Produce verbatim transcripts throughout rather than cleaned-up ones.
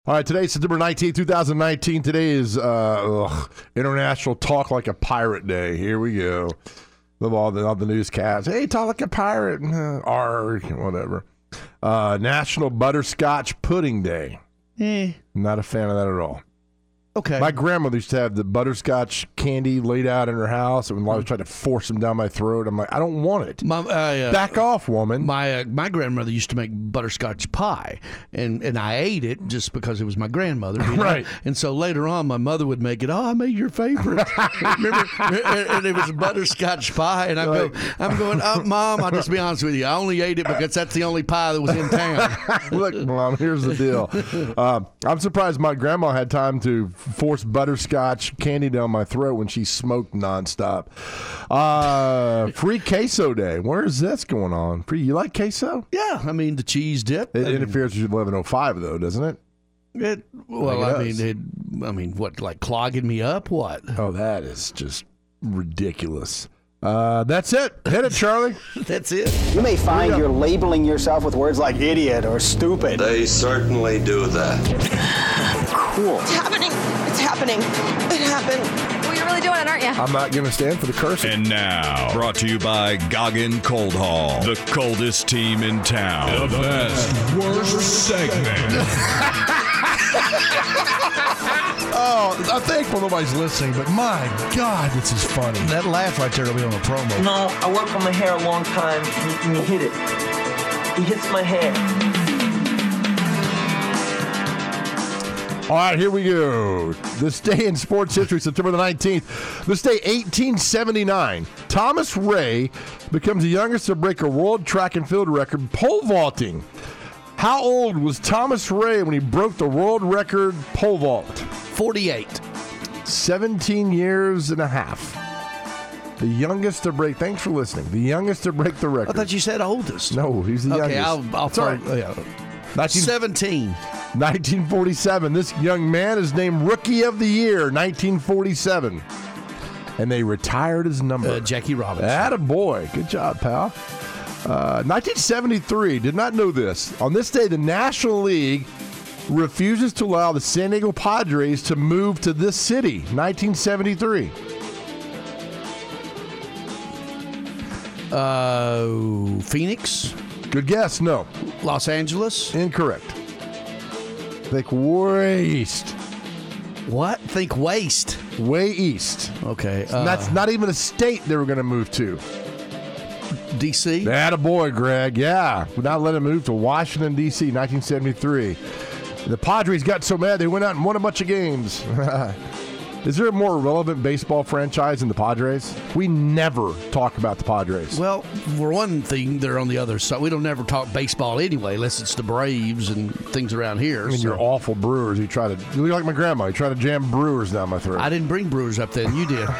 All right, today's September nineteenth, twenty nineteen. Today is uh, ugh, International Talk Like a Pirate Day. Here we go. All the, all the newscasts. Hey, talk like a pirate. Uh, arg, whatever. Uh, National Butterscotch Pudding Day. Eh. Not a fan of that at all. Okay. My grandmother used to have the butterscotch candy laid out in her house, and when I was trying to force them down my throat, I'm like, I don't want it. My, uh, uh, Back off, woman. My uh, my grandmother used to make butterscotch pie, and, and I ate it just because it was my grandmother. You know? Right. And so later on, my mother would make it. Oh, I made your favorite. Remember? And, and it was a butterscotch pie, and I'm Right. going, I'm going, oh, Mom, I'll just be honest with you. I only ate it because that's the only pie that was in town. Look, Mom, here's the deal. Uh, I'm surprised my grandma had time to force butterscotch candy down my throat when she smoked nonstop. Uh, free queso day. Where is this going on? Free, you like queso? Yeah, I mean, the cheese dip. It I mean, interferes with eleven oh five, though, doesn't it? It, well, I I mean, guess. it, I mean, what, like clogging me up? What? Oh, that is just ridiculous. Uh, that's it. Hit it, Charlie. That's it. You may find you're labeling yourself with words like idiot or stupid. They certainly do that. Cool. It's happening. It's happening. It happened. Well, you're really doing it, aren't you? I'm not going to stand for the cursing. And now, brought to you by Goggin Cold Hall, the coldest team in town. The best, worst segment. Oh, I'm thankful nobody's listening, but my God, this is funny. That laugh right there will be on the promo. No, I work on my hair a long time, and you hit it. He hits my hair. All right, here we go. This day in sports history, September the nineteenth. This day, eighteen seventy-nine. Thomas Ray becomes the youngest to break a world track and field record pole vaulting. How old was Thomas Ray when he broke the world record pole vault? forty-eight. seventeen years and a half. The youngest to break, thanks for listening, the youngest to break the I record. thought you said oldest. No, he's the Okay, youngest. I'll, I'll It's all follow. right. Yeah. nineteen seventeen. nineteen forty-seven. This young man is named Rookie of the Year, nineteen forty-seven. And they retired his number. Uh, Jackie Robinson. Attaboy. Good job, pal. Uh, nineteen seventy-three. Did not know this. On this day, the National League refuses to allow the San Diego Padres to move to this city. nineteen seventy-three. Uh, Phoenix. Good guess. No. Los Angeles. Incorrect. Think way east. What? Think waste. Way east. Okay. And Uh, that's not even a state they were going to move to. D C. Attaboy, Greg. Yeah. Would not let him move to Washington, D C, nineteen seventy-three. The Padres got so mad they went out and won a bunch of games. Is there a more relevant baseball franchise than the Padres? We never talk about the Padres. Well, for one thing, they're on the other side. We don't never talk baseball anyway, unless it's the Braves and things around here. I mean, so. you're awful Brewers. You try to, you look like my grandma. You try to jam Brewers down my throat. I didn't bring Brewers up then. You did.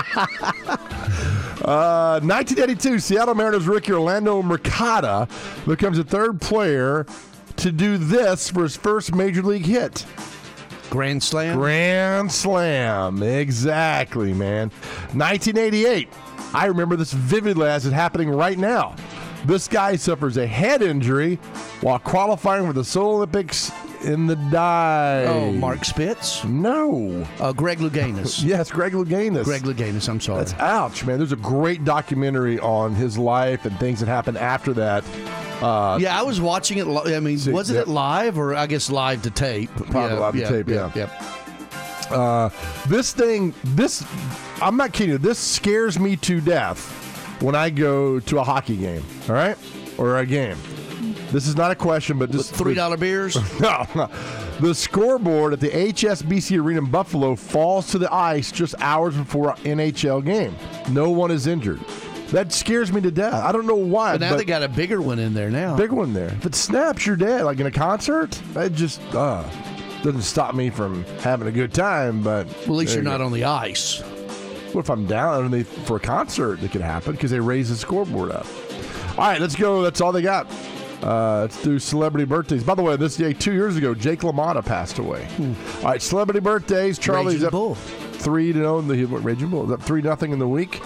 Uh, nineteen eighty-two, Seattle Mariners rookie Orlando Mercado becomes the third player to do this for his first major league hit. Grand Slam. Grand Slam. Exactly, man. nineteen eighty-eight. I remember this vividly as it's happening right now. This guy suffers a head injury while qualifying for the Seoul Olympics in the dive. Oh, Mark Spitz. No. Uh, Greg Louganis. Yes, Greg Louganis. Greg Louganis. I'm sorry. That's ouch, man. There's a great documentary on his life and things that happened after that. Uh, yeah, I was watching it. li- I mean, See, wasn't yep. it live or I guess live to tape? Probably live to tape, yeah. yeah. Uh, this thing, this, I'm not kidding you, this scares me to death when I go to a hockey game, all right? Or a game. This is not a question, but just. three dollar beers? No, no. The scoreboard at the H S B C Arena in Buffalo falls to the ice just hours before an N H L game. No one is injured. That scares me to death. I don't know why. But now but they got a bigger one in there now. big one there. If it snaps, you're dead. Like in a concert, that just uh, doesn't stop me from having a good time. But Well, at least there you're you not go. on the ice. What if I'm down and they, for a concert? It could happen because they raise the scoreboard up. All right, let's go. That's all they got. Uh, let's do celebrity birthdays. By the way, this day two years ago, Jake LaMotta passed away. Hmm. All right, celebrity birthdays. Charlie's Raging up Bull. three to know the what, Raging Bull is up three nothing in the week.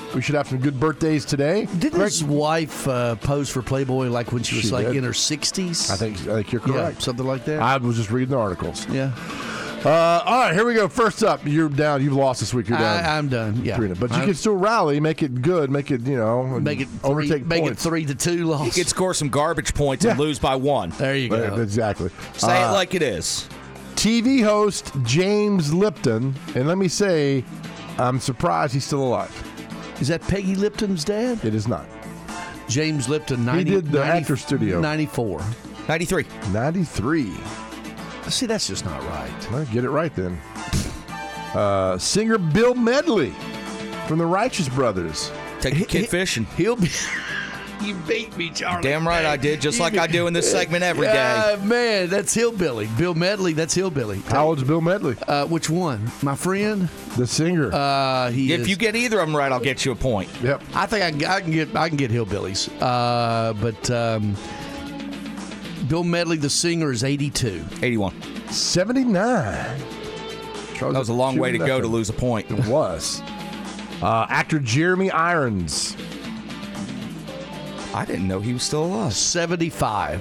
We should have some good birthdays today. Didn't Greg? his wife uh, pose for Playboy like when she was She like did. in her sixties? I think I think you're Yeah, correct. something like that. I was just reading the articles. yeah. Uh, all right, here we go. First up, you're down. You've lost this week. You're down. I, I'm done. Yeah. three, but you I- can still rally, make it good, make it, you know, make it three, overtake make points. it three to two loss. You could score some garbage points and Yeah. lose by one. There you Uh, go. Exactly. Say Uh, it like it is. T V host James Lipton, and let me say, I'm surprised he's still alive. Is that Peggy Lipton's dad? It is not. James Lipton. ninety, did the ninety Actor Studio. ninety-four. ninety-three. ninety-three. See, that's just not right. Well, get it right then. Uh, singer Bill Medley from the Righteous Brothers. Take a kid fishing. He'll be. You beat me, Charlie. Damn right I did, just like I do in this segment every day. Uh, man, that's Hillbilly. Bill Medley, that's Hillbilly. How old's Bill Medley? Uh, which one? My friend? The singer. Uh, he If is, you get either of them right, I'll get you a point. yep. I think I can, I can get I can get Hillbillies. Uh, but um, Bill Medley, the singer, is eighty-two. eighty-one. seventy-nine. That was a long way to go to lose a point. It was. Uh, actor Jeremy Irons. I didn't know he was still alive. seventy-five.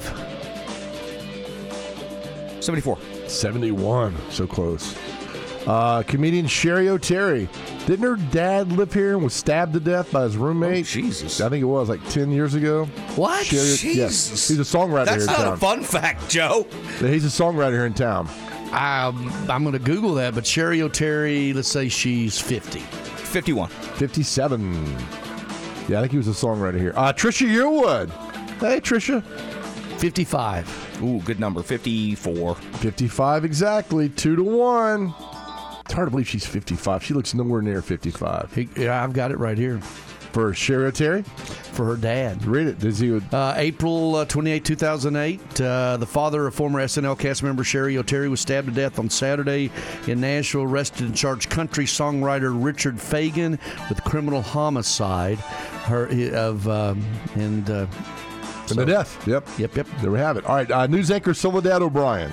seventy-four. seventy-one. So close. Uh, comedian Sherry O'Terry. Didn't her dad live here and was stabbed to death by his roommate? Oh, Jesus. I think it was like ten years ago. What? Sherry, Jesus. Yes. He's a songwriter That's here in not town. a fun fact, Joe. He's a songwriter here in town. Um, I'm going to Google that, but Sherry O'Terry, let's say she's fifty. fifty-one. fifty-seven. Yeah, I think he was a songwriter here. Uh, Trisha Yearwood. Hey, Trisha. fifty-five. Ooh, good number. fifty-four. fifty-five exactly. Two to one. It's hard to believe she's fifty-five. She looks nowhere near fifty-five. He, yeah, I've got it right here. For Sherry O'Terry? For her dad. Read it. Does he would Uh, April uh, twenty-eighth, two thousand eight, uh, the father of former S N L cast member Sherry O'Terry was stabbed to death on Saturday in Nashville, arrested and charged country songwriter Richard Fagan with criminal homicide. Her of um, and uh, and the death. Yep. Yep, yep. There we have it. All right. Uh, news anchor Soledad O'Brien.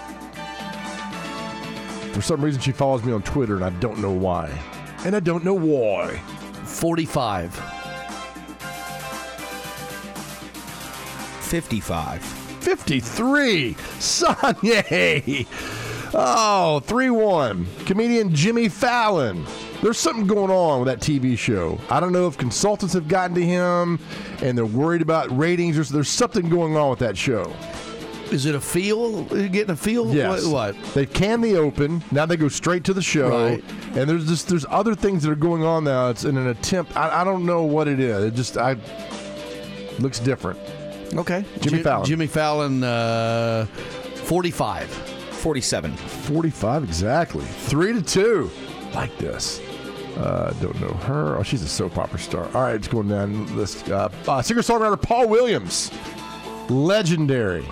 For some reason, she follows me on Twitter, and I don't know why. And I don't know why. forty-five. fifty-five. fifty-three. Sonye. Oh, three one. Comedian Jimmy Fallon. There's something going on with that T V show. I don't know if consultants have gotten to him and they're worried about ratings. There's, there's something going on with that show. Is it a feel? Are you getting a feel? Yes. What? what? They can the open. Now they go straight to the show. Right. And there's just there's other things that are going on now. It's in an attempt. I, I don't know what it is. It just I looks different. Okay. Jimmy Ji- Fallon. Jimmy Fallon, uh, forty-five. forty-seven. forty-five exactly. Three to two. Like this. Uh, don't know her. Oh, she's a soap opera star. All right, it's going down the list. Uh, uh, singer-songwriter Paul Williams. Legendary.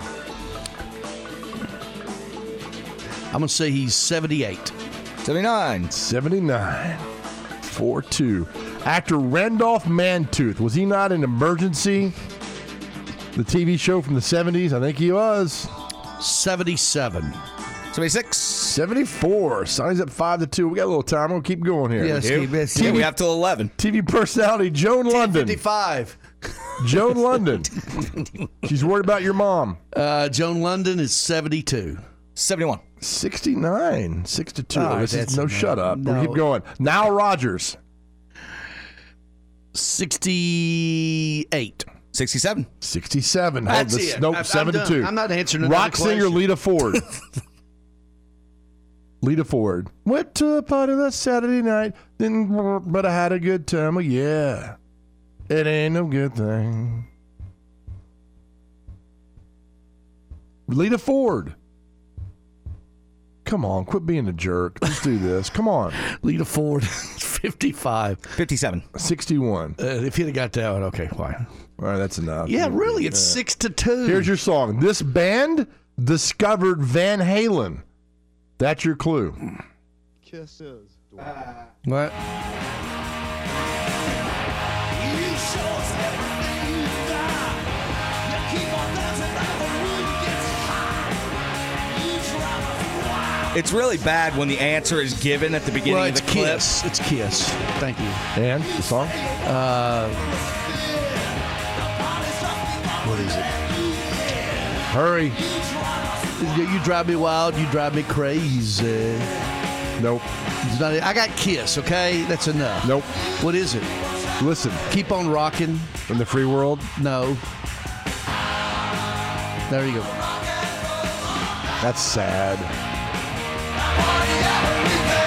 I'm going to say he's seventy-eight. seventy-nine. seventy-nine. four two. Actor Randolph Mantooth. Was he not in Emergency? The T V show from the seventies? I think he was. seventy-seven. seventy-six. seventy-four. Sonny's up five to two. We got a little time. We'll keep going here. Yes, keep it. Yeah, we have till eleven. T V personality Joan London. fifty-five. Joan London. She's worried about your mom. Uh, Joan London is seventy-two. seventy-one. sixty-nine. Six to two. All right, this that's is no enough. shut up. No. We'll keep going. Now Rogers. sixty-eight. sixty-seven. sixty-seven. That's Hold this- it. Nope, I'm- I'm seven to done. two. I'm not answering another Rock singer question. Lita Ford. Lita Ford. Went to a party last Saturday night, didn't, but I had a good time. Oh, yeah. It ain't no good thing. Lita Ford. Come on, quit being a jerk. Let's do this. Come on. Lita Ford, fifty-five. fifty-seven. sixty-one. Uh, if he'd have got that one, okay, fine. All right, that's enough. Yeah, really, it's six to two. Here's your song. This band discovered Van Halen. That's your clue. Kisses. What? It's really bad when the answer is given at the beginning Well, of it's the clip. Kiss. It's Kiss. Thank you. And the song? Uh, what is it? Hurry. You, you drive me wild. You drive me crazy. Nope. It's not, I got Kiss, okay? That's enough. Nope. What is it? Listen. Keep on rocking. In the free world? No. There you go. That's sad.